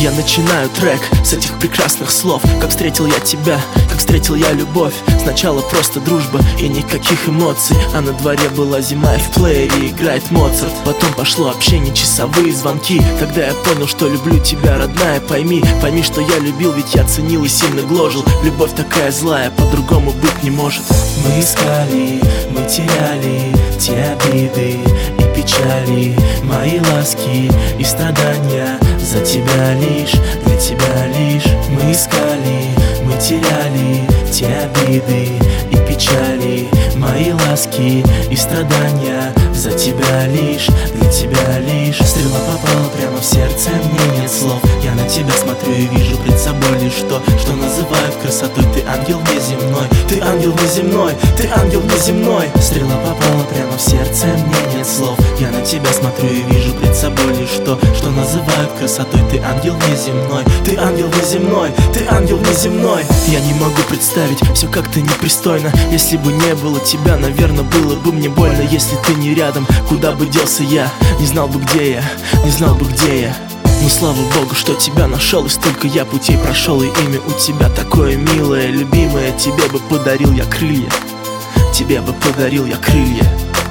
Я начинаю трек с этих прекрасных слов. Как встретил я тебя, как встретил я любовь. Сначала просто дружба и никаких эмоций, а на дворе была зима и в плеере играет Моцарт. Потом пошло общение, часовые звонки. Когда я понял, что люблю тебя, родная, пойми, что я любил, ведь я ценил и сильно гложил. Любовь такая злая, по-другому быть не может. Мы искали, мы теряли те обиды и печали, мои ласки и страдания за тебя лишь, для тебя лишь. Мы искали, мы теряли те обиды и печали, мои ласки и страдания за тебя лишь, для тебя лишь. Стрела попала прямо в сердце, мне нет слов. Я на тебя смотрю и вижу пред собой лишь то, что называют красотой. Ты ангел неземной, ты ангел неземной, ты ангел неземной. Стрела попала прямо в сердце, мне нет слов. Я на тебя смотрю и вижу пред собой лишь то, что называют красотой. Ты ангел неземной, ты ангел неземной, ты ангел неземной. Я не могу представить все как-то непристойно. Если бы не было тебя, наверное, было бы мне больно. Если ты не рядом, куда бы делся я? Не знал бы, где я, не знал бы, где я. Но слава Богу, что тебя нашел, и столько я путей прошел, и имя у тебя такое милое, любимое. Тебе бы подарил я крылья, тебе бы подарил я крылья.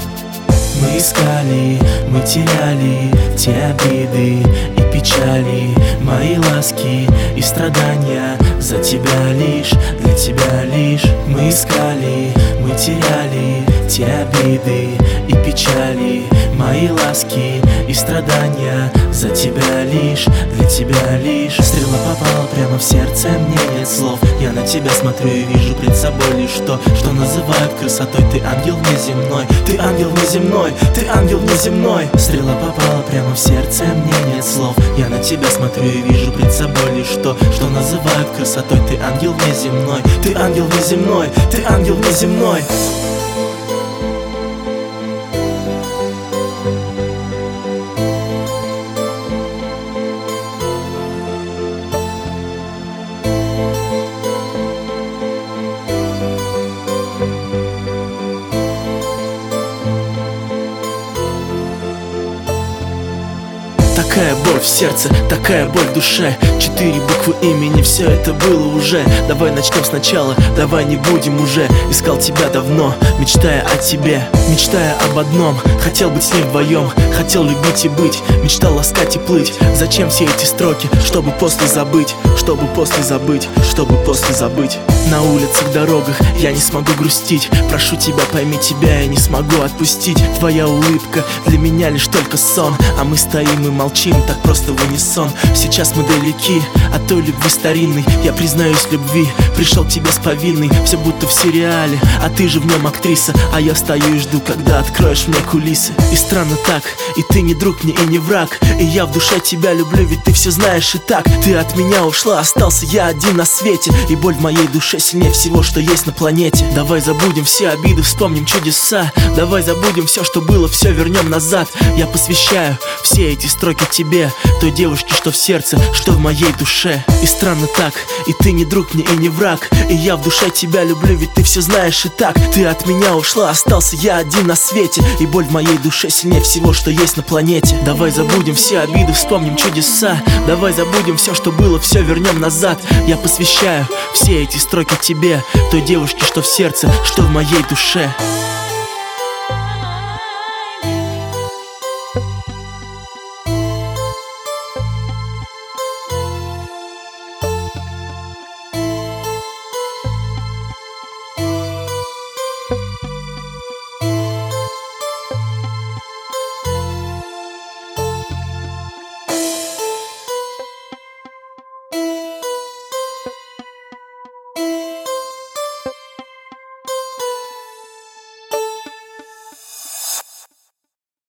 Мы искали, мы теряли те обиды и печали, мои ласки и страдания за тебя лишь, для тебя лишь. Мы искали, мы теряли те обиды и печали, мои ласки и страдания за тебя лишь, для тебя лишь. Стрела попала прямо в сердце, мне нет слов. Я на тебя смотрю и вижу пред собой лишь то, что называют красотой. Ты ангел неземной, ты ангел неземной, ты ангел неземной. Стрела попала прямо в сердце, мне нет слов. Я на тебя смотрю и вижу пред собой лишь то, что называют красотой. Ты ангел неземной, ты ангел неземной, ты ангел неземной. Такая боль в сердце, такая боль в душе. 4 буквы имени, все это было уже. Давай начнем сначала, давай не будем уже. Искал тебя давно, мечтая о тебе, мечтая об одном. Хотел быть с ним вдвоем, хотел любить и быть, мечтал ласкать и плыть. Зачем все эти строки? Чтобы после забыть, чтобы после забыть, чтобы после забыть. На улицах, дорогах я не смогу грустить. Прошу тебя, пойми, тебя я не смогу отпустить. Твоя улыбка для меня лишь только сон, а мы стоим и молчим, так просто в унисон. Сейчас мы далеки от той любви старинной. Я признаюсь любви, пришел к тебе с повинной. Все будто в сериале, а ты же в нем актриса. А я стою и жду, когда откроешь мне кулисы. И странно так, и ты не друг мне и не враг. И я в душе тебя люблю, ведь ты все знаешь и так. Ты от меня ушла, остался я один на свете. И боль в моей душе сильнее всего, что есть на планете. Давай забудем все обиды, вспомним чудеса. Давай забудем все, что было, все вернем назад. Я посвящаю все эти строки тебе, той девушке, что в сердце, что в моей душе. И странно так, и ты не друг мне и не враг. И я в душе тебя люблю, ведь ты все знаешь и так. Ты от меня ушла, остался я один на свете. И боль в моей душе сильнее всего, что есть на планете. Давай забудем все обиды, вспомним чудеса. Давай забудем все, что было, все вернем назад. Я посвящаю все эти строки тебе, той девушке, что в сердце, что в моей душе.